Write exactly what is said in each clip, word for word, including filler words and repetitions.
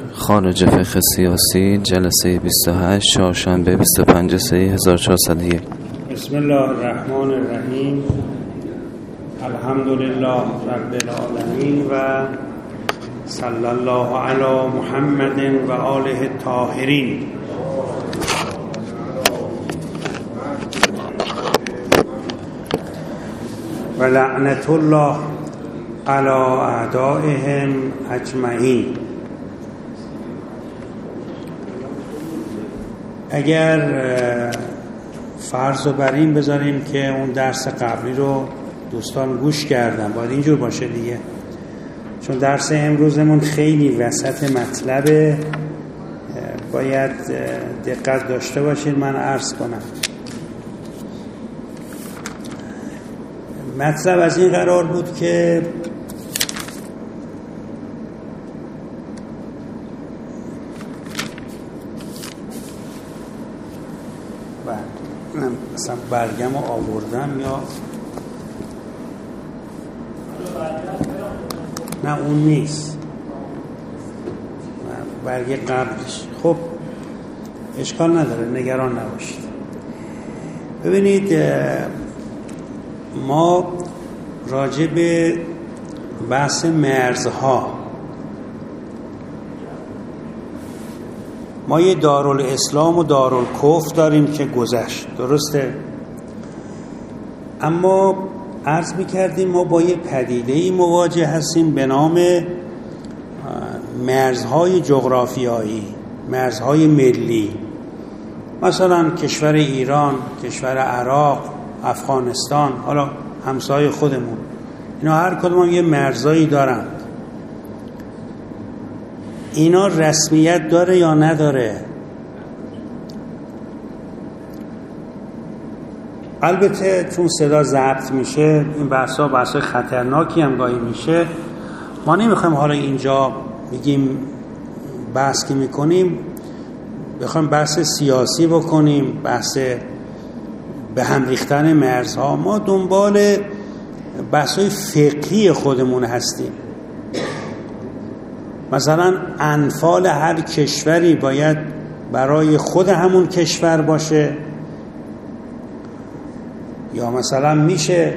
خارج فقه سیاسی، جلسه بیست و هشت، چهارشنبه بیست و پنج سه هزار و چهارصد و یک. بسم الله الرحمن الرحیم. الحمدلله رب العالمین و صلی الله علی محمد و آله الطاهرین. و لعنت الله علی اعدائهم اجمعین. اگر فرض رو بر این بذاریم که اون درس قبلی رو دوستان گوش کردن، باید اینجور باشه دیگه، چون درس امروزمون خیلی وسط مطلبه، باید دقت داشته باشید. من عرض کنم مطلب از این قرار بود که من مثلا برگم رو آوردم یا نه اون نیست، برگ قبلش. خب اشکال نداره، نگران نباشید. ببینید، ما راجع به بحث مرزها، ما یه دارالاسلام و دارالکفر داریم که گذشت، درسته؟ اما عرض می‌کردیم ما با یه پدیده‌ای مواجه هستیم به نام مرزهای جغرافیایی، مرزهای ملی. مثلا کشور ایران، کشور عراق، افغانستان، حالا همسایه خودمون، اینا هر کدوم یه مرزایی دارن. اینا رسمیت داره یا نداره؟ البته چون صدا ضبط میشه، این بحثا بحثای خطرناکی هم گاهی میشه. ما نمیخوایم حالا اینجا بگیم بحث که میکنیم بخوایم بحث سیاسی بکنیم، بحث به هم ریختن مرزها. ما دنبال بحثای فقهی خودمون هستیم. مثلا انفال هر کشوری باید برای خود همون کشور باشه، یا مثلا میشه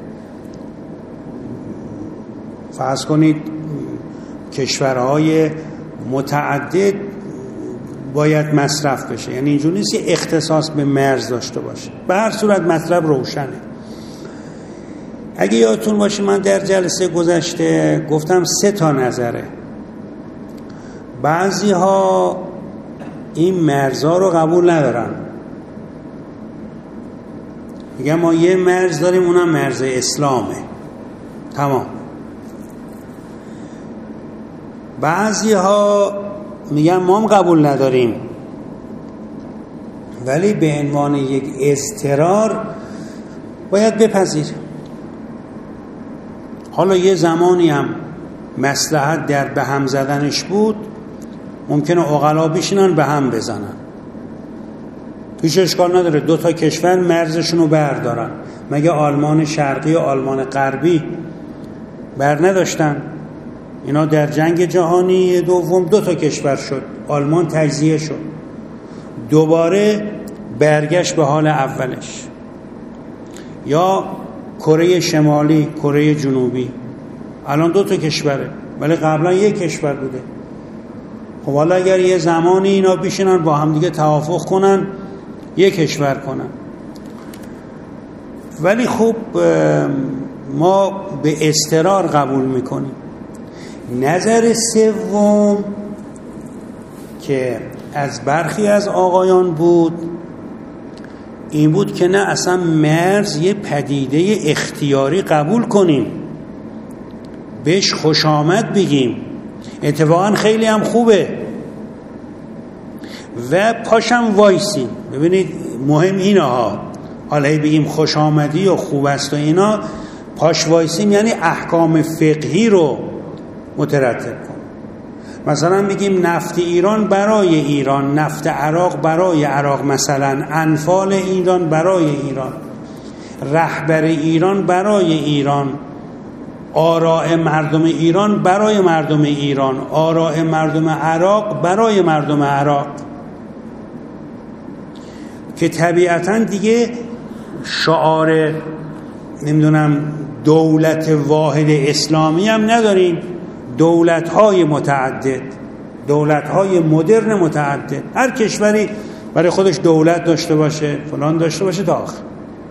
فرض کنید کشورهای متعدد باید مصرف بشه، یعنی اینجور نیست که اختصاص به مرز داشته باشه. به هر صورت مطلب روشنه. اگه یادتون باشه من در جلسه گذشته گفتم سه تا نظره. بعضی ها این مرزها رو قبول ندارن، میگن ما یه مرز داریم، اونم مرز اسلامه، تمام. بعضی ها میگن ما هم قبول نداریم، ولی به عنوان یک اضطرار باید بپذیر. حالا یه زمانی هم مصلحت در به هم زدنش بود، ممکنه عقلا بشینن به هم بزنن، هیچ اشکال نداره. دو تا کشور مرزشون رو بردارن. مگه آلمان شرقی و آلمان غربی بر نداشتن؟ اینا در جنگ جهانی دوم دو تا کشور شد، آلمان تجزیه شد، دوباره برگشت به حال اولش. یا کره شمالی، کره جنوبی، الان دو تا کشوره، ولی قبلا یک کشور بوده. خب حالا اگر یه زمانی اینا بشینن با هم دیگه توافق کنن یک کشور کنن، ولی خب ما به اضطرار قبول میکنیم. نظر سوم که از برخی از آقایان بود این بود که نه، اصلا مرز یه پدیده اختیاری قبول کنیم، بهش خوش آمد بگیم، اتفاقا خیلی هم خوبه و پاشم وایسیم. ببینید مهم اینه ها، حالا بگیم خوش آمدی و خوب است و اینا، پاش وایسیم یعنی احکام فقهی رو مترتب کن. مثلا بگیم نفت ایران برای ایران، نفت عراق برای عراق، مثلا انفال ایران برای ایران، رهبر ایران برای ایران، آراء مردم ایران برای مردم ایران، آراء مردم عراق برای مردم عراق، که طبیعتاً دیگه شعار نمیدونم دولت واحد اسلامی هم نداریم، دولت‌های متعدد، دولت‌های مدرن متعدد، هر کشوری برای خودش دولت داشته باشه، فلان داشته باشه تا آخر.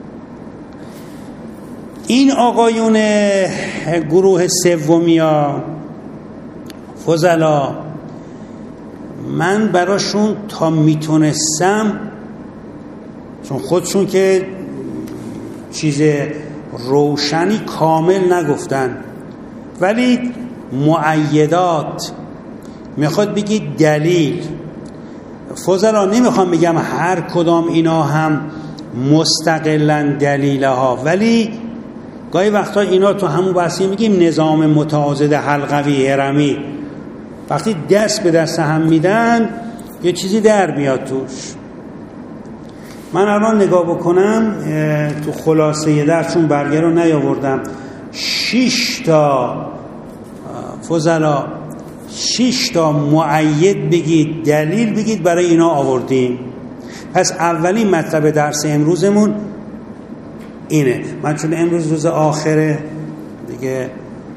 این آقایون گروه سومیا فضلا، من براشون تا میتونستم، چون خودشون که چیز روشنی کامل نگفتن، ولی مؤیدات میخواد بگی دلیل. فضلا نمیخوام بگم هر کدام اینا هم مستقلن دلیله ها، ولی گاهی وقتا اینا تو همون بحثی میگیم نظام متعاضد حلقوی هرمی، وقتی دست به دست هم میدن یه چیزی در میاد توش. من الان نگاه بکنم تو خلاصه درس، چون برگه رو نیاوردم، شش تا فضلا شش تا مؤید بگید، دلیل بگید برای اینا آوردیم. پس اولین مطلب درس امروزمون اینه. من چون امروز روز آخره دیگه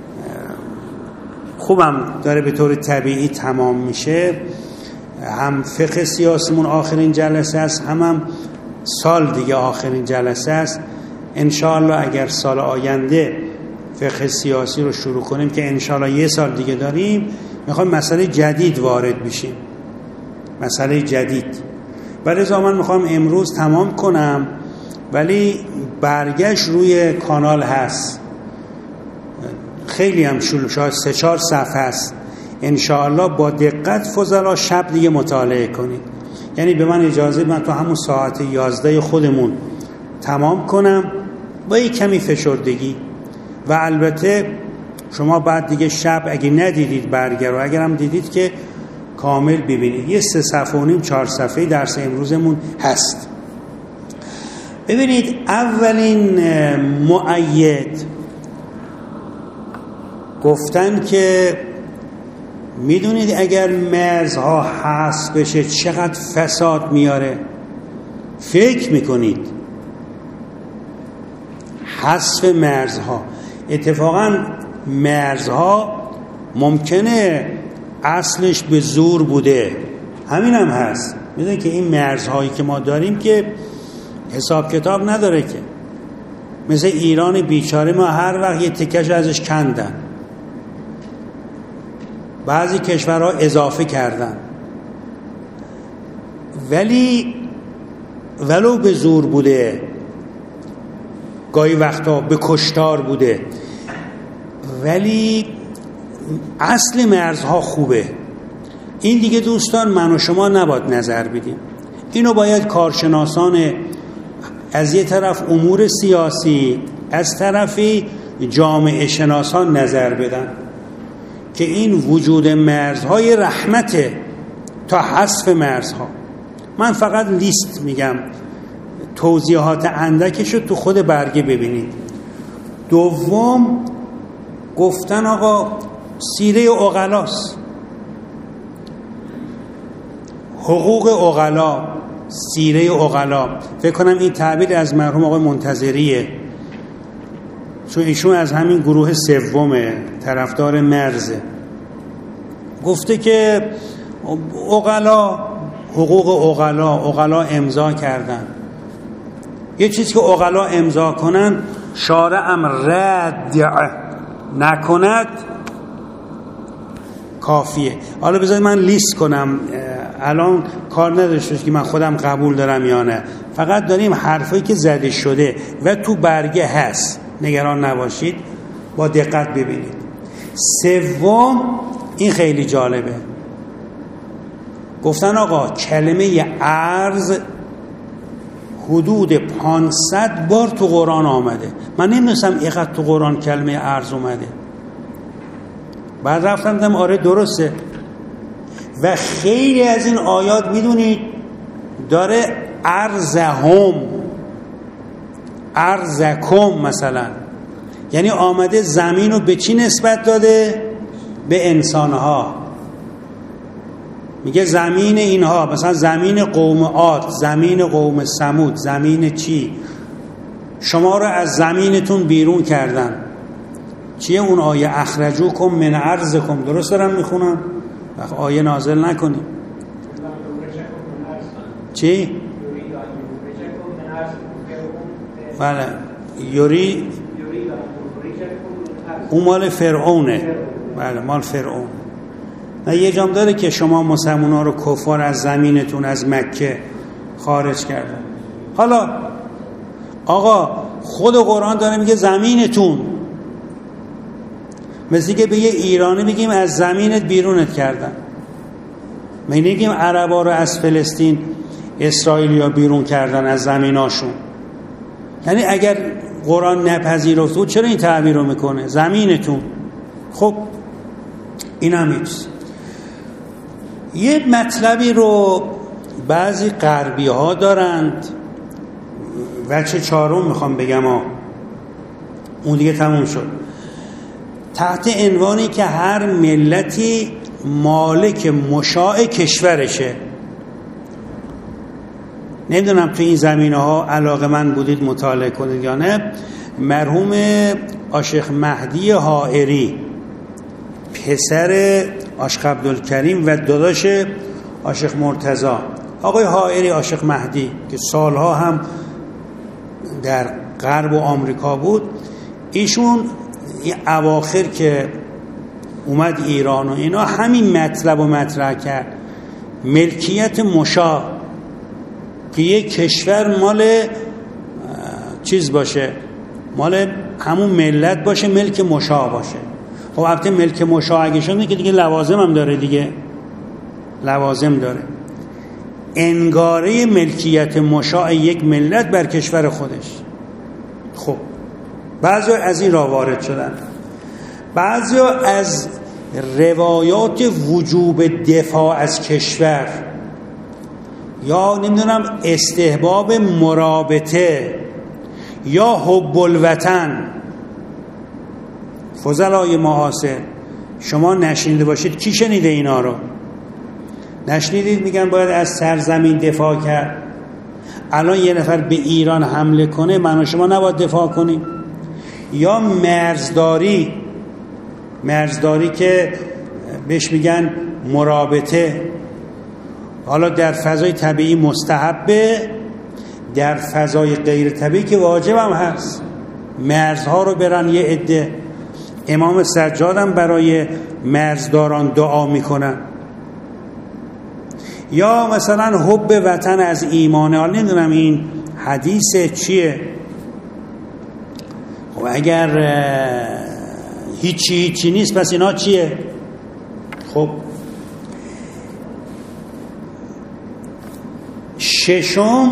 خوبم داره به طور طبیعی تمام میشه، هم فقه سیاسیمون آخرین جلسه است، هم هم سال دیگه آخرین جلسه است. انشاءالله اگر سال آینده فقه سیاسی رو شروع کنیم که انشاءالله یه سال دیگه داریم، میخوایم مسئله جدید وارد بشیم، مسئله جدید. ولی من میخوام امروز تمام کنم، ولی برگشت روی کانال هست، خیلی هم شلوغ، شاید سه چهار صفحه هست. انشاءالله با دقت فضلا شب دیگه مطالعه کنید. یعنی به من اجازه، من تو همون ساعت یازده خودمون تمام کنم با یک کمی فشردگی. و البته شما بعد دیگه شب اگه ندیدید برگه رو، اگر هم دیدید که کامل ببینید. یه سه صفحه و نیم چهار صفحه درس امروزمون هست. ببینید اولین مؤید گفتن که میدونید اگر مرزها حذف بشه چقدر فساد میاره؟ فکر میکنید حذف مرزها، اتفاقا مرزها ممکنه اصلش به زور بوده، همین هم هست. میدونید که این مرزهایی که ما داریم که حساب کتاب نداره، که مثل ایران بیچاره ما هر وقت یه تکش ازش کندن، بعضی کشورها اضافه کردن، ولی ولو به زور بوده، گاهی وقتا به کشتار بوده، ولی اصل مرزها خوبه. این دیگه دوستان من و شما نباید نظر بدیم، اینو باید کارشناسان از یه طرف امور سیاسی، از طرفی جامعه شناسان نظر بدن که این وجود مرزهای رحمته تا حذف مرزها. من فقط لیست میگم، توضیحات اندکشو تو خود برگه ببینید. دوم گفتن آقا سیره عقلاست، حقوق عقلا، سیره عقلا. فکر کنم این تعبیر از مرحوم آقای منتظریه، چون ایشون از همین گروه سومه، طرفدار مرزه. گفته که عقلا، حقوق عقلا، عقلا امضا کردن. یه چیزی که عقلا امضا کنن شارعم رد نکند کافیه. حالا بذارید من لیست کنم، الان کار نداشته که من خودم قبول دارم یا نه، فقط داریم حرفایی که زده شده و تو برگه هست، نگران نباشید، با دقت ببینید. سوم این خیلی جالبه، گفتن آقا کلمه ارز حدود پانصد بار تو قرآن آمده. من نمیدونستم اینقدر تو قرآن کلمه ارز اومده، بعد رفتم دیدم آره درسته. و خیلی از این آیات میدونید داره ارزهم، ارزکم مثلا، یعنی آمده زمین رو به چی نسبت داده؟ به انسانها. میگه زمین اینها، مثلا زمین قوم عاد، زمین قوم ثمود، زمین چی، شما رو از زمینتون بیرون کردن. چیه اون آیه؟ اخرجوکم من ارضکم. درست دارم میخونم؟ آیه نازل نکنی. چی؟ بله یوری، اون مال فرعونه. بله مال فرعون. نه یه جام داره که شما مسلمونا رو کفار از زمینتون، از مکه خارج کردن. حالا آقا خود قرآن داره میگه زمینتون، مثل که به یه ایرانی بگیم از زمینت بیرونت کردن. ما نگیم عربا رو از فلسطین اسرائیلیا بیرون کردن از زمیناشون. یعنی اگر قرآن نپذیرفت بود چرا این تعبیر رو میکنه؟ زمینتون. خب این هم هیچ. یه مطلبی رو بعضی غربی ها دارند، وجه چهارم میخوام بگم ها، اون دیگه تموم شد. تحت عنوانی که هر ملتی مالک مشاع کشورشه. نمیدونم تو این زمینه ها علاقه من بودید مطالعه کنید یا نه. مرحوم آشیخ مهدی حائری، پسر آشیخ عبدالکریم و داداش آشیخ مرتضی، آقای حائری آشیخ مهدی که سالها هم در غرب و آمریکا بود، ایشون این اواخر که اومد ایران و اینا همین مطلب و مطرح کرد، ملکیت مشاع، که یک کشور مال چیز باشه، مال همون ملت باشه، ملک مشاع باشه. خب البته ملک مشاع اگه شده که دیگه لوازم هم داره دیگه، لوازم داره. انگاره ملکیت مشاع یک ملت بر کشور خودش. خب بعضی از این را وارد شدن، بعضی از روایات وجوب دفاع از کشور یا نمیدونم استحباب مرابطه یا حب الوطن. فضلای معاصر شما نشنیده باشید، کی شنیده اینا رو؟ نشنیدید؟ میگن باید از سرزمین دفاع کرد. الان یه نفر به ایران حمله کنه من و شما نباید دفاع کنیم؟ یا مرزداری، مرزداری که بهش میگن مرابطه، حالا در فضای طبیعی مستحبه، در فضای غیر طبیعی که واجب هم هست. مرزها رو برن یه عده، امام سجاد هم برای مرزداران دعا میکنن. یا مثلا حب وطن از ایمانه. حالا نمیدونم این حدیث چیه. خب اگر هیچی هیچی نیست پس اینا چیه؟ خب ششم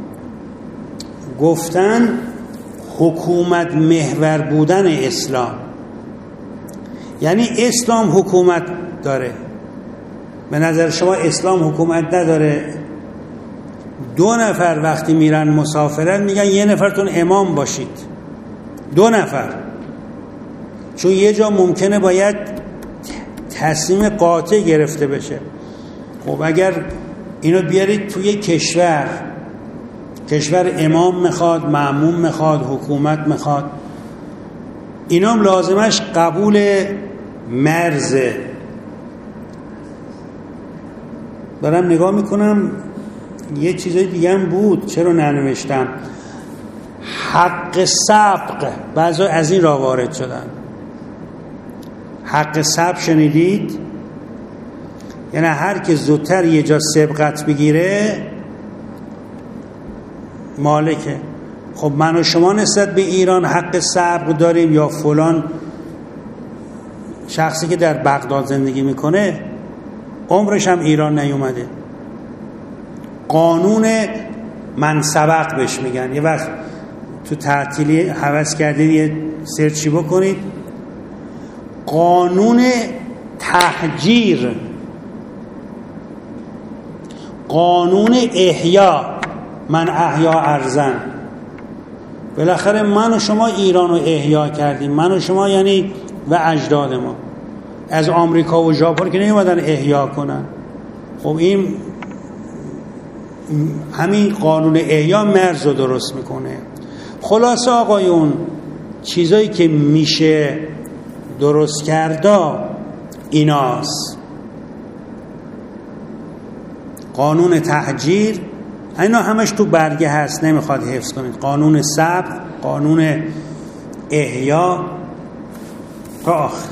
گفتن حکومت محور بودن اسلام، یعنی اسلام حکومت داره. به نظر شما اسلام حکومت نداره؟ دو نفر وقتی میرن مسافرت میگن یه نفرتون امام باشید، دو نفر، چون یه جا ممکنه باید تصمیم قاطع گرفته بشه. خب اگر اینو بیارید توی کشور، کشور امام میخواد، مأموم میخواد، حکومت میخواد، اینام لازمش قبول مرزه. دارم نگاه میکنم یه چیزای دیگه هم بود، چرا ننوشتم؟ حق سبق، بعضی از این را وارد شدن. حق سبق شنیدید؟ یعنی هر که زودتر یه جا سبقت بگیره مالکه. خب من و شما نسبت به ایران حق سبق داریم یا فلان شخصی که در بغداد زندگی میکنه عمرش هم ایران نیومده؟ قانون من سبق بهش میگن. یه وقت تو تعطیلی هوس کردید یه سرچی بکنید، قانون تهجیر، قانون احیا، من احیا ارزن، بالاخره من و شما ایران رو احیا کردیم، من و شما یعنی و اجداد ما از آمریکا و ژاپن که نیومدن احیا کنن. خب این همین قانون احیا مرز رو درست میکنه. خلاصه آقایون چیزایی که میشه درست کردا ایناست: قانون تهجیر، اینا همش تو برگه هست نمیخواد حفظ کنید، قانون صبر، قانون احیا تا آخر.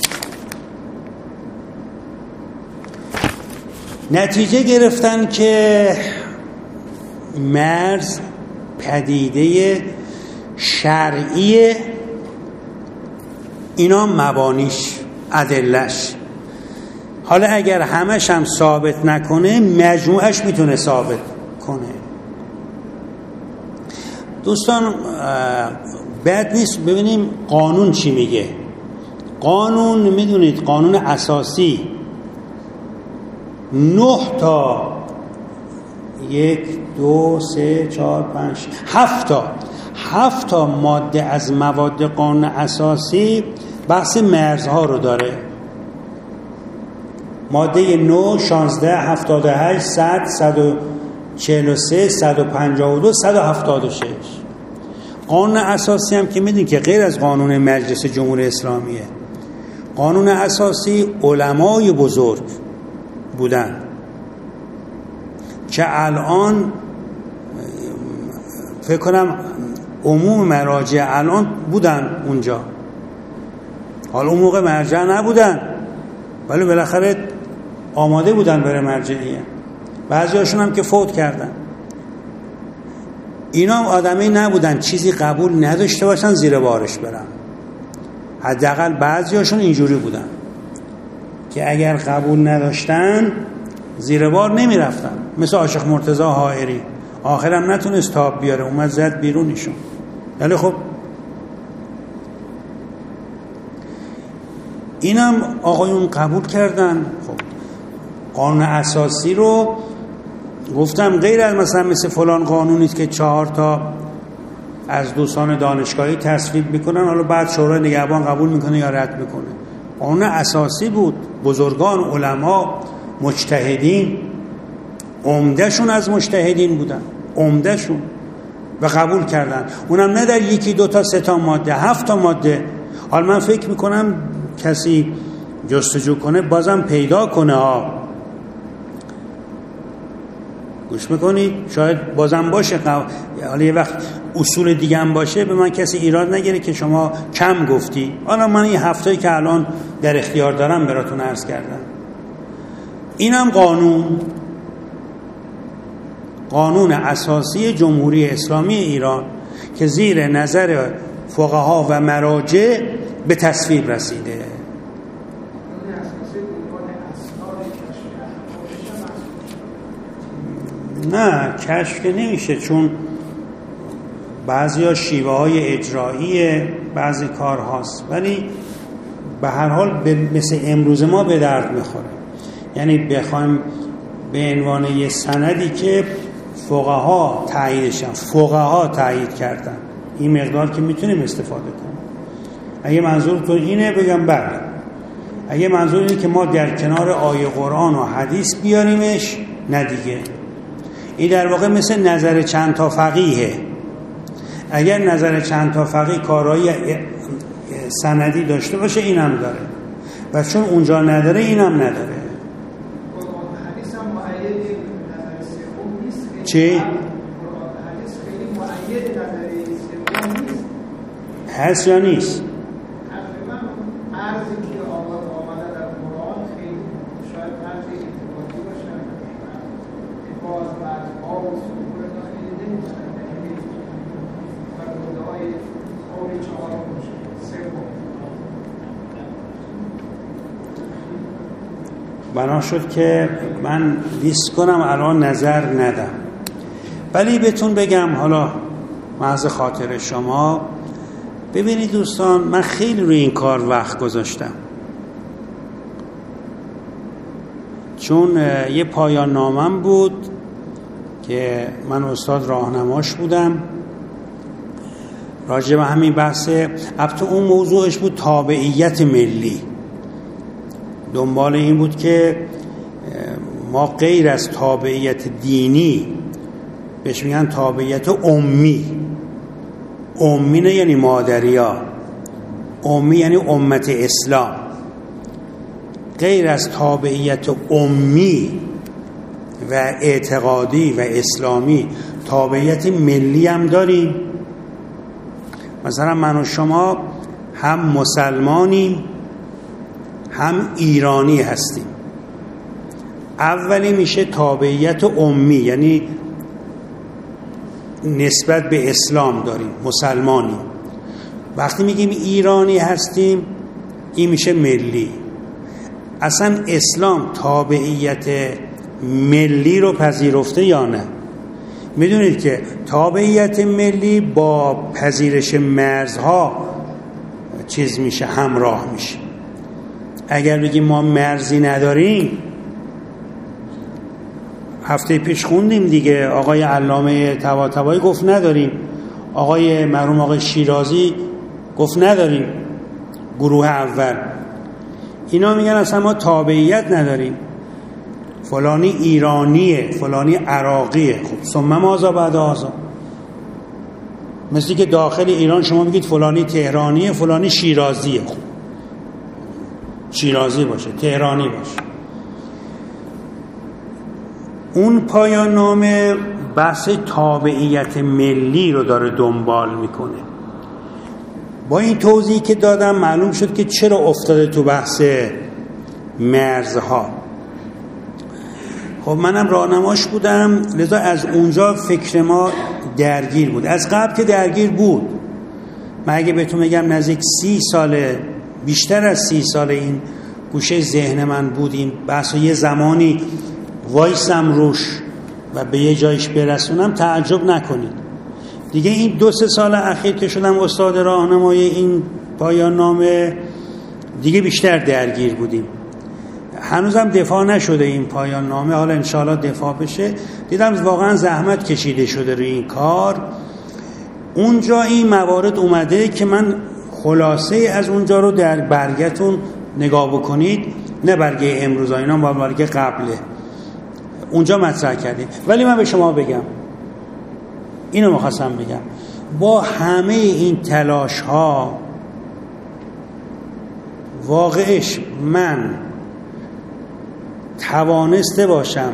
نتیجه گرفتن که مرز پدیده شرعی، اینا مبانیش، ادلش. حالا اگر همش هم ثابت نکنه مجموعش میتونه ثابت کنه. دوستان بد نیست ببینیم قانون چی میگه. قانون میدونید قانون اساسی نه تا یک دو سه چهار پنج هفت تا هفت تا ماده از مواد قانون اساسی بحث مرزها رو داره. ماده نه، شانزده، هفتاد و هشت، صد، صد و چهل و سه، صد و پنجاه و دو، صد و هفتاد و شش. قانون اساسی هم که میدونید که غیر از قانون مجلس جمهوری اسلامیه. قانون اساسی علمای بزرگ بودن که الان فکر کنم عموم مراجع الان بودن اونجا، حالا اون موقع مرجع نبودن ولی بالاخره آماده بودن برای مرجعیه. بعضی هاشون هم که فوت کردن. اینا هم آدمی نبودن چیزی قبول نداشته باشن زیر بارش برن. حداقل بعضی هاشون اینجوری بودن که اگر قبول نداشتن زیر بار نمی رفتن، مثل عاشق مرتضی حائری آخرم نتونست تاب بیاره، اومد زد بیرونیشون. ولی خب اینم آقایون قبول کردن. خب قانون اساسی رو گفتم غیر از مثلا مثل فلان قانونی که چهار تا از دوستان دانشگاهی تصویب میکنن، حالا بعد شورای نگهبان قبول میکنه یا رد میکنه. قانون اساسی بود، بزرگان علما مجتهدین، عمدهشون از مجتهدین بودن، عمدهشون و قبول کردن. اونم نه در یکی دو تا سه تا ماده، هفت تا ماده. حالا من فکر میکنم کسی جستجو کنه بازم پیدا کنه ها. گوش میکنید شاید بازم باشه. حالا یه وقت اصول دیگه هم باشه به من کسی ایراد نگیره که شما کم گفتی. حالا من این هفته‌ای که الان در اختیار دارم براتون عرض کردم. اینم قانون قانون اساسی جمهوری اسلامی ایران که زیر نظر فقها و مراجع به تصویب رسیده. نه کشف که نمیشه، چون بعضی ها شیوه های اجرایی بعضی کار هاست، ولی به هر حال مثل امروز ما به درد میخوره. یعنی بخوایم به عنوان یه سندی که فقها تاییدشن، فقها تایید کردن، این مقدار که میتونیم استفاده کنیم. اگه منظورتون اینه بگم بله. اگه منظور اینه که ما در کنار آیه قرآن و حدیث بیاریمش، نه دیگه. این در واقع مثل نظر چند تا فقیهه. اگر نظر چند تا فقیه کارایی سندی داشته باشه اینم داره، و چون اونجا نداره اینم نداره. چی؟ هست یا نیست؟ بنا شد که من لیست کنم الان نظر ندم، ولی بهتون بگم حالا محض خاطر شما. ببینید دوستان، من خیلی روی این کار وقت گذاشتم، چون یه پایان نامم بود که من استاد راهنماش بودم راجع به همین بحث. البته اون موضوعش بود تابعیت ملی، دنبال این بود که ما غیر از تابعیت دینی، بهش میگن تابعیت امی، امی نه یعنی مادریا، امی یعنی امت اسلام، غیر از تابعیت امی و اعتقادی و اسلامی تابعیت ملی هم داریم. مثلا من و شما هم مسلمانیم هم ایرانی هستیم. اولی میشه تابعیت امی، یعنی نسبت به اسلام داریم، مسلمانیم. وقتی میگیم ایرانی هستیم این میشه ملی. اصلا اسلام تابعیت ملی رو پذیرفته یا نه؟ میدونید که تابعیت ملی با پذیرش مرزها چیز میشه، همراه میشه. اگر بگیم ما مرزی نداریم، هفته پیش خوندیم دیگه، آقای علامه طباطبایی گفت نداریم، آقای مرحوم آقای شیرازی گفت نداریم، گروه اول اینا میگن اصلا ما تابعیت نداریم، فلانی ایرانیه، فلانی عراقیه. خب ثم ماذا بعد هذا؟ مثلی که داخل ایران شما بگید فلانی تهرانیه، فلانی شیرازیه. خب شیرازی باشه، تهرانی باشه. اون پایان نامه بحث تابعیت ملی رو داره دنبال میکنه. با این توضیحی که دادم معلوم شد که چرا افتاده تو بحث مرزها. خب منم راهنماش بودم، لذا از اونجا فکر ما درگیر بود. از قبل که درگیر بود، من اگه بهتون بگم نزدیک سی ساله، بیشتر از سی ساله این گوشه ذهن من بود این بحث، یه زمانی وایسم روش و به یه جایش برسونم، تعجب نکنید دیگه. این دو سه سال اخیر که شدم استاد راهنمای این پایان نامه، دیگه بیشتر درگیر بودیم. هنوزم دفاع نشده این پایان نامه، حالا انشاءالله دفاع بشه. دیدم واقعا زحمت کشیده شده روی این کار. اونجا این موارد اومده که من خلاصه از اونجا رو در برگتون نگاه بکنید، نه برگه امروز اینا، با برگه قبله، اونجا مطرح کردیم. ولی من به شما بگم، اینو می‌خواستم بگم، با همه این تلاش ها واقعش من توانسته باشم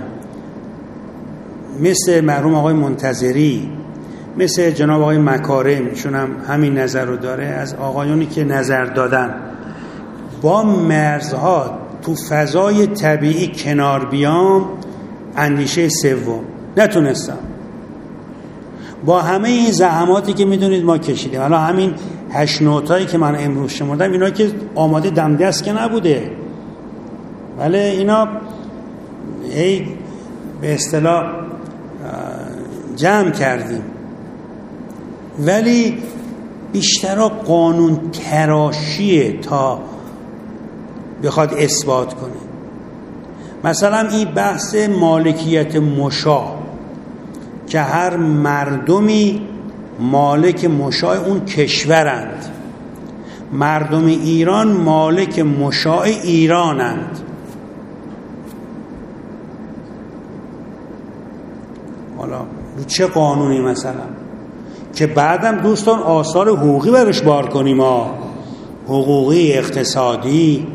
مثل مرحوم آقای منتظری، مثل جناب آقای مکارم، ایشون هم همین نظر رو داره، از آقایونی که نظر دادن، با مرزها تو فضای طبیعی کنار بیام، اندیشه سوم نتونستم. با همه این زحماتی که میدونید ما کشیدیم، حالا همین هشت نوتایی که من امروز شمردم، اینا که آماده دم دست که نبوده، ولی اینا هی به اصطلاح جمع کردیم، ولی بیشتر قانون تراشیه تا بخواد اثبات کنه. مثلا این بحث مالکیت مشاع که هر مردمی مالک مشاع اون کشورند، مردم ایران مالک مشاع ایرانند. حالا رو چه قانونی مثلا که بعدم دوستان آثار حقوقی برش بار کنیم، ها حقوقی، اقتصادی.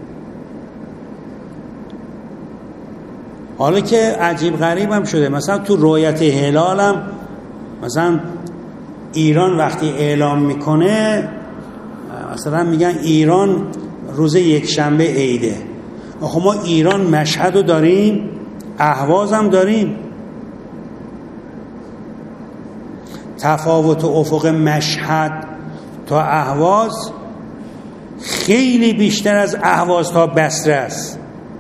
حالا که عجیب غریب هم شده، مثلا تو رؤیت هلال هم مثلا ایران وقتی اعلام میکنه، مثلا میگن ایران روز یک شنبه عیده. آخه ما ایران مشهد رو داریم، اهواز هم داریم. تفاوت افق مشهد تا اهواز خیلی بیشتر از اهواز تا بصره است،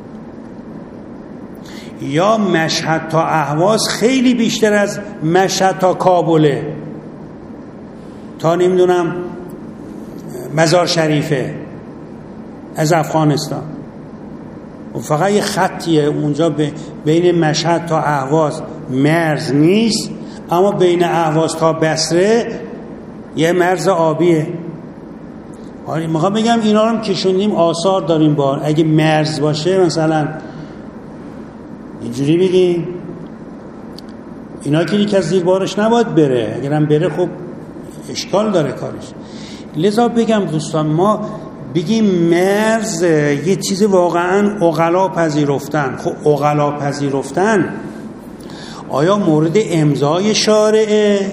یا مشهد تا اهواز خیلی بیشتر از مشهد تا کابله، تا نمیدونم مزار شریفه از افغانستان. و فقط یه خطیه اونجا بین مشهد تا اهواز مرز نیست، اما بین اهواز تا بصره یه مرز آبیه. آره میخوام بگم اینا رو هم کشوندیم، آثار داریم بار. اگه مرز باشه مثلا اینجوری بگیم اینا که یک از زیر بارش نباید بره، اگرم بره خب اشکال داره کارش. لذا بگم دوستان ما بگیم مرز یه چیز واقعا عقلا پذیرفتن. خب عقلا پذیرفتن آیا مورد امضای شارعه؟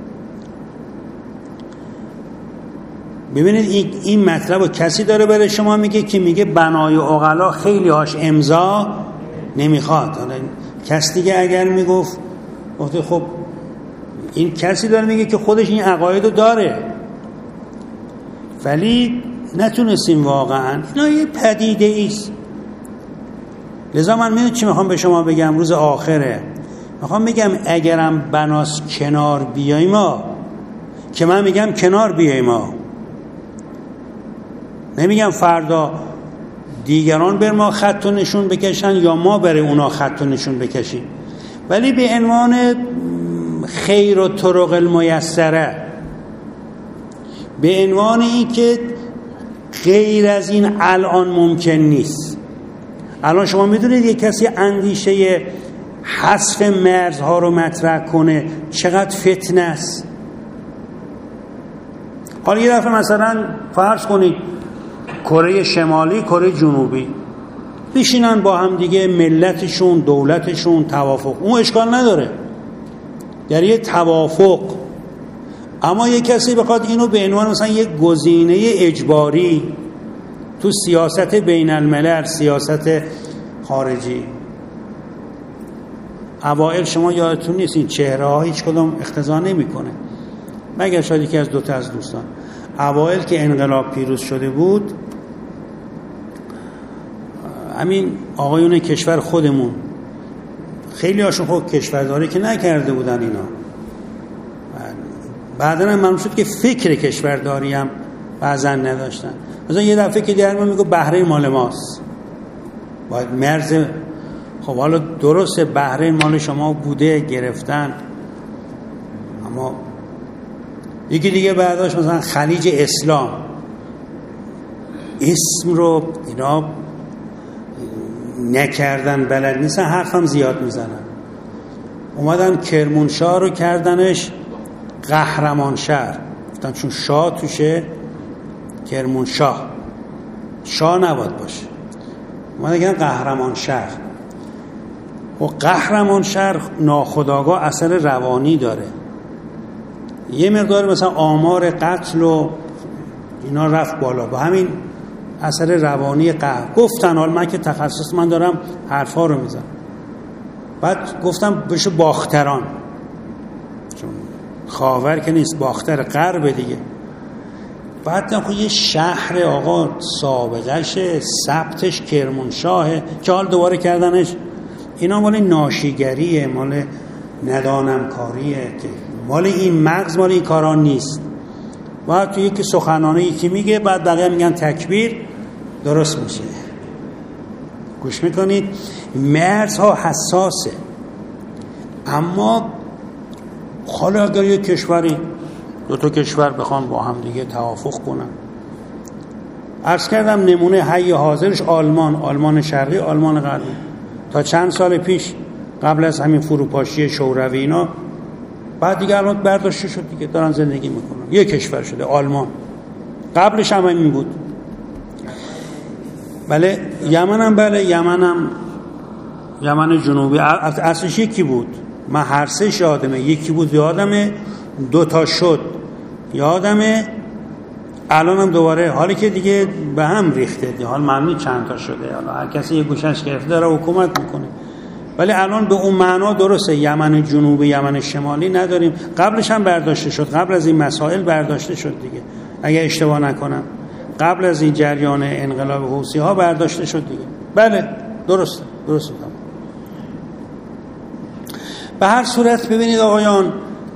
ببینید این, این مطلب رو کسی داره برای شما میگه که میگه بنای عقلا خیلی هاش امضا نمیخواد. حالا کس دیگه اگر میگفت گفته خب این کسی داره میگه که خودش این عقاید رو داره، ولی نتونستیم واقعا. اینا یه پدیده ایست. لذا من میدونم چی میخوام به شما بگم روز آخره. میخوام بگم اگرم بناس کنار بیاییم ما، که من میگم کنار بیاییم ما، نمیگم فردا دیگران بر ما خط و نشون بکشن یا ما برای اونا خط و نشون بکشیم، ولی به عنوان خیر و طرق المیسره، به عنوان این که غیر از این الان ممکن نیست. الان شما میدونید یک کسی اندیشه حذف مرزها رو مطرح کنه چقدر فتنه است. حالا یه دفعه مثلا فرض کنید کره شمالی کره جنوبی بشینن با هم دیگه، ملتشون دولتشون توافق، اون اشکال نداره در یه توافق. اما یه کسی بخواد اینو به عنوان مثلا یک گزینه اجباری تو سیاست بین الملل، سیاست خارجی، اوائل شما یادتون نیست این چهره ها هیچ کدوم اقتضا نمی کنه، مگر شاید یکی از دوتا از دوستان. اوائل که انقلاب پیروز شده بود، همین آقایون کشور خودمون خیلی هاشون خود کشورداری که نکرده بودن اینا، بعدن هم معلوم شد که فکر کشورداری هم بعضا نداشتن. مثلا یه دفعه که دیگر ما میگو بحرین مال ماست، باید مرز. خب حالا درسته بحرین مال شما بوده گرفتن، اما یکی دیگه بعداش مثلا خلیج اسلام، اسم رو اینا نکردن، بلد نیستن، حرفم زیاد میزنن. اومدن کرمانشاه رو کردنش قهرمان شهر، گفتن چون شاه توشه کرمانشاه، شاه نباید باشه، اومدن کردن قهرمان شهر. و قهرمان شهر ناخودآگاه اثر روانی داره. یه مقدار مثلا آمار قتل و اینا رفت بالا با همین اثر روانی قهر. گفتن حال من که تخصص من دارم حرفا رو میزنم، بعد گفتم بشه باختران، چون خاور که نیست، باختر غرب دیگه. بعد خب یه شهر آقا سابقهشه، ثبتش کرمانشاهه، که حال دوباره کردنش اینا مال ناشیگریه، مال ندانم کاریه، که مال این مغز، مال این کاران نیست. بعد تو یکی سخنانه یکی میگه، بعد بقیه میگن تکبیر، درست میشه. گوش میکنید؟ مرزها حساسه. اما حالا اگر یک کشوری، دو تا کشور بخوان با هم دیگه توافق کنن، عرض کردم نمونه حی حاضرش آلمان، آلمان شرقی، آلمان غربی. تا چند سال پیش قبل از همین فروپاشی شوروی اینا، بعد دیگه الان برداشته شد دیگه، دارن زندگی میکنن، یک کشور شده آلمان. قبلش هم این بود. بله یمن هم، بله یمن هم، یمن جنوبی اصلش یکی بود. من هر سه یادمه، یکی بود یادمه، دو تا شد یادمه، الان هم دوباره، حالی که دیگه به هم ریخته دیگه، حال معلومه چند تا شده، حالا هر کسی یه گوشش گرفته داره حکومت میکنه. ولی الان به اون معنا درسته، یمن جنوبی یمن شمالی نداریم. قبلش هم برداشته شد، قبل از این مسائل برداشته شد دیگه، اگه اشتباه نکنم قبل از این جریان انقلاب حوثی ها برداشته شد دیگه. بله درسته، درسته. به هر صورت ببینید آقایان،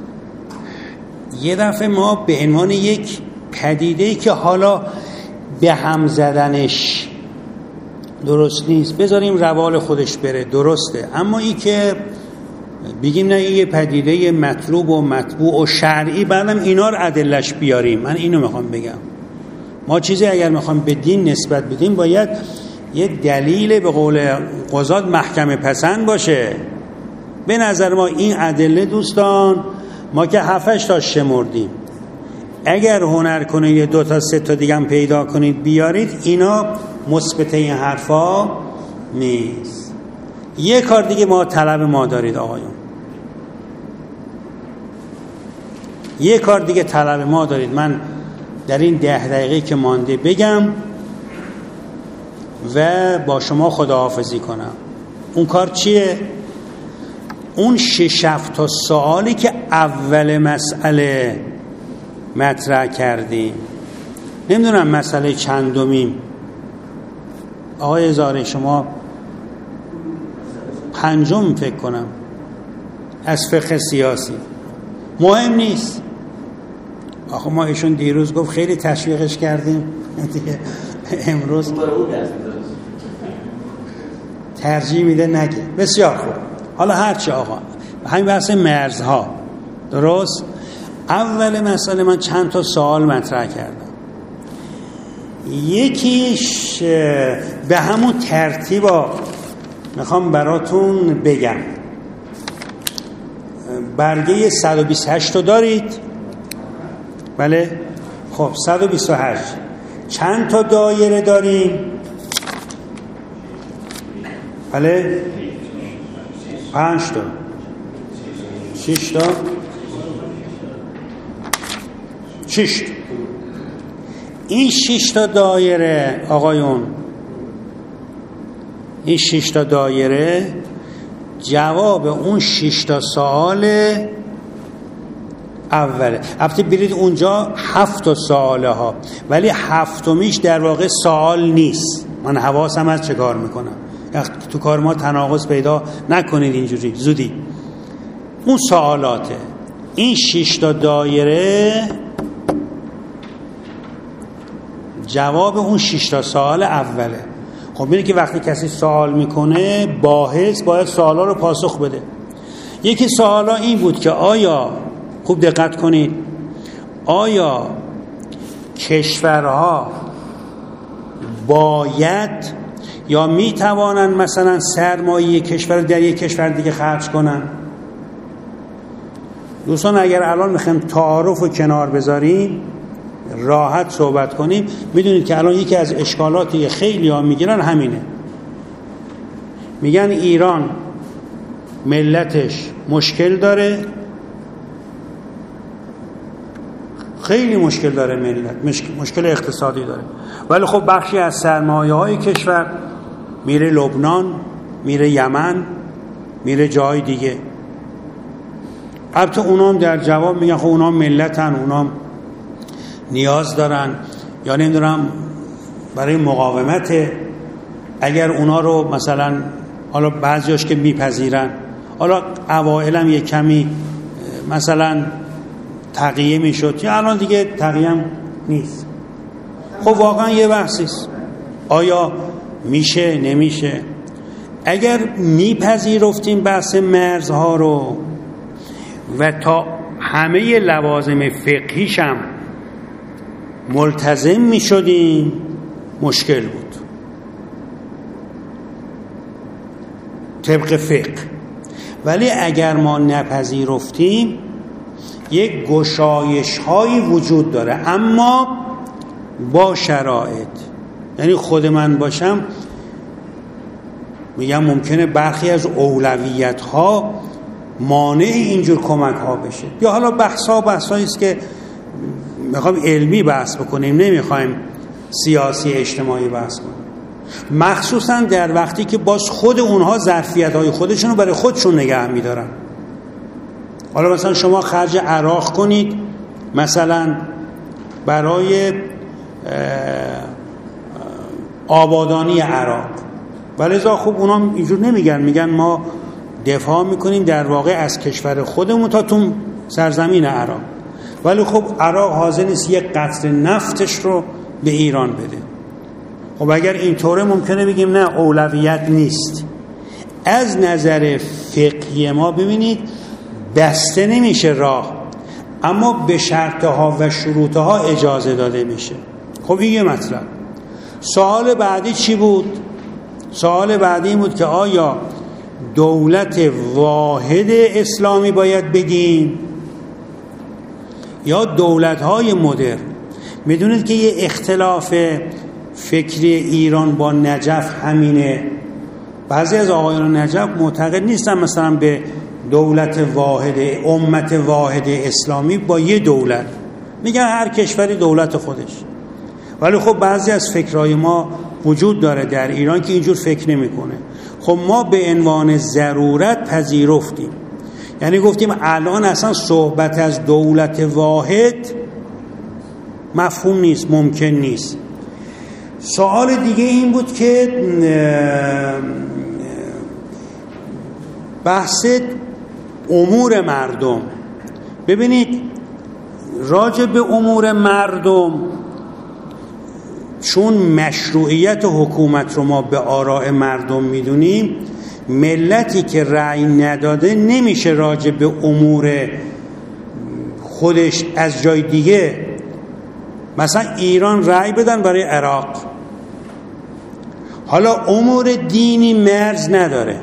یه دفعه ما به عنوان یک پدیده‌ای که حالا به هم زدنش درست نیست، بذاریم روال خودش بره، درسته، اما این که بگیم نه این یه پدیده مطلوب و مطبوع و شرعی، بعدم اینا رو ادلش بیاریم. من اینو میخوام بگم، ما چیزی اگر میخوام به دین نسبت بدیم باید یه دلیل به قول قضات محکمه پسند باشه. به نظر ما این ادله دوستان، ما که هفتش تا شمردیم، اگر هنر کنه یه دو تا سه تا دیگه هم پیدا کنید بیارید، اینا مثبت این حرفا نیست. یه کار دیگه ما طلب ما دارید آقایون، یه کار دیگه طلب ما دارید. من در این ده دقیقه که مانده بگم و با شما خداحافظی کنم. اون کار چیه؟ اون شش هفت تا سوالی که اول مسئله مطرح کردیم، نمیدونم مسئله چندمیم آقای زاره، شما پنجم فکر کنم از فقه سیاسی، مهم نیست. آخه ما ایشون دیروز گفت خیلی تشویقش کردیم دیگه، امروز ترجیح میده نگه. بسیار خوب، حالا هرچی آقا، همین بحث مرزها درست. اول مسئله من چند تا سوال مطرح کردم، یکیش به همون ترتیبا میخوام براتون بگم. برگه صد و بیست و هشت رو دارید؟ بله؟ خب صد و بیست و هشت چند تا دایره داریم؟ بله؟ پنج تا، شش تا، شش تا. این شش تا دایره آقایون، این شش تا دایره جواب اون شش تا سوال اوله. البته برید اونجا هفت تا سواله ها، ولی هفتمیش در واقع سوال نیست. من حواسم از چه کار میکنم، تو کار ما تناقض پیدا نکنید اینجوری زودی. اون سوالاته. این شش تا دایره جواب اون شش تا سوال اوله. خب می‌بینید که وقتی کسی سوال میکنه باحث باید سوالا رو پاسخ بده. یکی سوالا این بود که آیا، خوب دقت کنید، آیا کشورها باید یا میتوانن مثلا سرمایه کشور در یک کشور دیگه خرج کنن؟ دوستان اگر الان میخوایم تعارف رو کنار بذاریم، راحت صحبت کنیم، میدونید که الان یکی از اشکالاتی خیلی ها میگیرن همینه، میگن ایران ملتش مشکل داره، خیلی مشکل داره ملت، مشکل اقتصادی داره، ولی خب بخشی از سرمایه های کشور میره لبنان، میره یمن، میره جای دیگه. البته اونام در جواب میگن خب اونام ملتن، اونام نیاز دارن، یا نمیدونم برای مقاومت، اگر اونا رو مثلا، حالا بعضیاش که میپذیرن، حالا اوائل هم یک کمی مثلا تقیه میشد، یا الان دیگه تقیه هم نیست. خب واقعا یه بحثیست، آیا میشه نمیشه. اگر میپذیرفتیم بحث مرزها رو و تا همه لوازم فقهیش هم ملتزم میشدیم، مشکل بود طبق فقه. ولی اگر ما نپذیرفتیم، یک گشایش هایی وجود داره، اما با شرایط. یعنی خود من باشم میگم ممکنه برخی از اولویت ها مانع اینجور کمک ها بشه، یا حالا بحث ها بحث هاییست که میخوایم علمی بحث بکنیم، نمیخوایم سیاسی اجتماعی بحث کنیم، مخصوصا در وقتی که باز خود اونها ظرفیت های خودشون رو برای خودشون نگه میدارن. حالا مثلا شما خرج عراق کنید مثلا برای آبادانی عراق، ولی ازا خوب اونا اینجور نمیگن، میگن ما دفاع میکنیم در واقع از کشور خودمون تا تو سرزمین عراق، ولی خب عراق حاضر نیست یک قطره نفتش رو به ایران بده. خب اگر اینطوره ممکنه بگیم نه اولویت نیست. از نظر فقهی ما ببینید بسته نمیشه راه، اما به شرطها و شروطها اجازه داده میشه. خب این یه مطلب. سوال بعدی چی بود؟ سوال بعدی این بود که آیا دولت واحد اسلامی باید بگیم یا دولت‌های مدرن؟ میدونید که یه اختلاف فکری ایران با نجف همینه. بعضی از آقایان نجف معتقد نیستن مثلا به دولت واحد، امت واحد اسلامی با یه دولت، میگن هر کشوری دولت خودش. ولی خب بعضی از فکرهای ما وجود داره در ایران که اینجور فکر نمیکنه. خب ما به عنوان ضرورت پذیرفتیم، یعنی گفتیم الان اصلا صحبت از دولت واحد مفهوم نیست، ممکن نیست. سوال دیگه این بود که بحث امور مردم. ببینید راجع به امور مردم، چون مشروعیت حکومت رو ما به آراء مردم میدونیم، ملتی که رأی نداده نمیشه راجع به امور خودش از جای دیگه، مثلا ایران رأی بدن برای عراق، حالا امور دینی مرز نداره.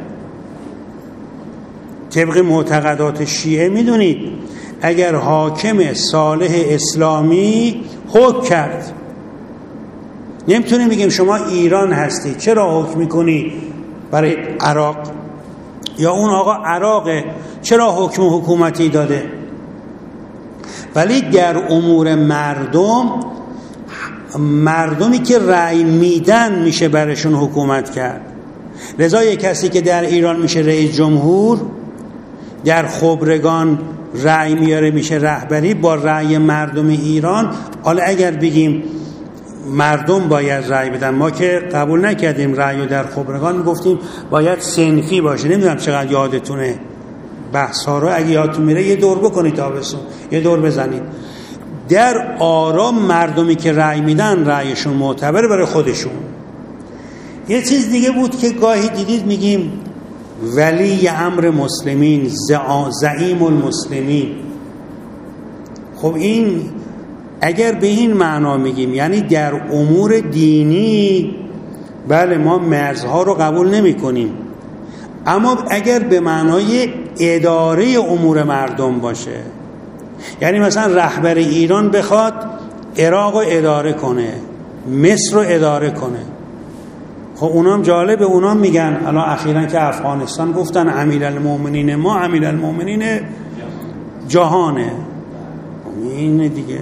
طبق معتقدات شیعه میدونید اگر حاکم صالح اسلامی حکم کرد، نمیتونیم بگیم شما ایران هستی چرا حکم میکنی برای عراق، یا اون آقا عراقه چرا حکم حکومتی داده. ولی در امور مردم، مردمی که رأی میدن میشه برشون حکومت کرد. لذا یک کسی که در ایران میشه رئیس جمهور، در خبرگان رأی میاره میشه رهبری با رأی مردم ایران. حالا اگر بگیم مردم باید رأی بدن، ما که قبول نکردیم رأی رو در خبرگان، میگفتیم باید صنفی باشه. نمیدونم چقدر یادتونه بحث ها رو، اگه یادتون میره یه دور بکنید تابستون، یه دور بزنید. در آرا مردمی که رأی میدن رأیشون معتبره برای خودشون. یه چیز دیگه بود که گاهی دیدید میگیم ولی امر مسلمین، زعیم المسلمین. خب این اگر به این معنا میگیم یعنی در امور دینی بله ما مرزها رو قبول نمی کنیم، اما اگر به معنای اداره امور مردم باشه، یعنی مثلا رهبر ایران بخواد عراق رو اداره کنه، مصر رو اداره کنه، خب اونام جالبه، اونام میگن الان اخیراً که افغانستان گفتن امیرالمومنین ما امیرالمومنین جهانه. این دیگه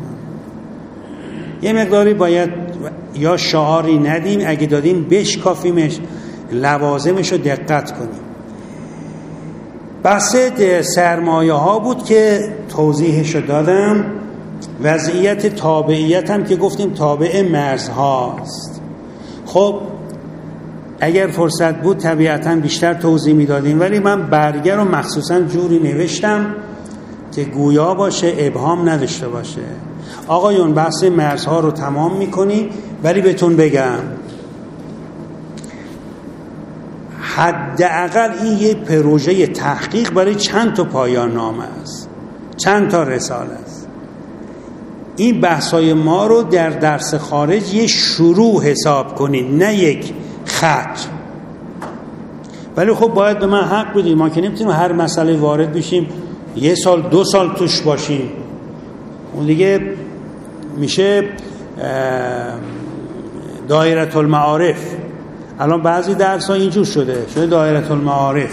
یه مقداری باید یا شعاری ندیم، اگه دادیم بشکافیمش، لوازمش رو دقت کنیم. بحث سرمایه ها بود که توضیحش رو دادم. وضعیت تابعیت هم که گفتیم تابع مرز هاست. خب اگر فرصت بود طبیعتاً بیشتر توضیح میدادیم، ولی من برگه رو مخصوصاً جوری نوشتم که گویا باشه، ابهام نداشته باشه. آقایون بحث مرزها رو تمام میکنیم، ولی بهتون بگم حداقل این یه پروژه تحقیق برای چند تا پایان نامه است، چند تا رساله است. این بحثای ما رو در درس خارج یه شروع حساب کنید، نه یک خط. ولی خب باید به من حق بدید، ما که نمیتونیم هر مسئله وارد بشیم یه سال دو سال توش باشیم، اون دیگه میشه دایره المعارف. الان بعضی درس ها اینجور شده شده دایره المعارف،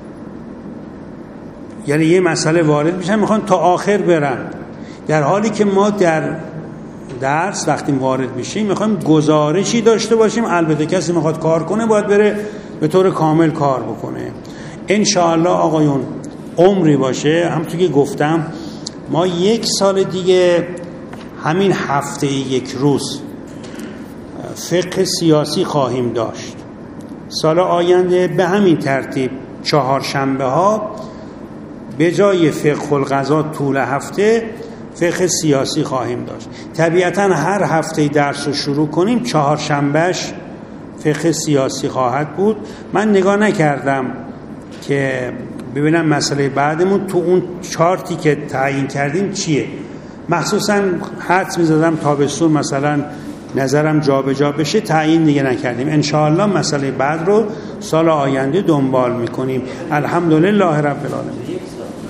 یعنی یه مسئله وارد میشن میخوان تا آخر برن، در حالی که ما در درس وقتی وارد میشیم میخوایم گزارشی داشته باشیم. البته کسی میخواد کار کنه باید بره به طور کامل کار بکنه. انشاءالله آقایون عمری باشه، همونطور که گفتم ما یک سال دیگه همین هفته یک روز فقه سیاسی خواهیم داشت. سال آینده به همین ترتیب چهارشنبه ها به جای فقه القضا طول هفته فقه سیاسی خواهیم داشت. طبیعتاً هر هفته درس رو شروع کنیم چهارشنبهش فقه سیاسی خواهد بود. من نگاه نکردم که ببینم مسئله بعدمون تو اون چارتی که تعیین کردیم چیه. مخصوصا حدس می‌زدم تابستون مثلا نظرم جا به جا بشه، تعیین دیگه نکردیم. انشاءالله مسئله بعد رو سال آینده دنبال میکنیم. الحمدلله رب العالمین.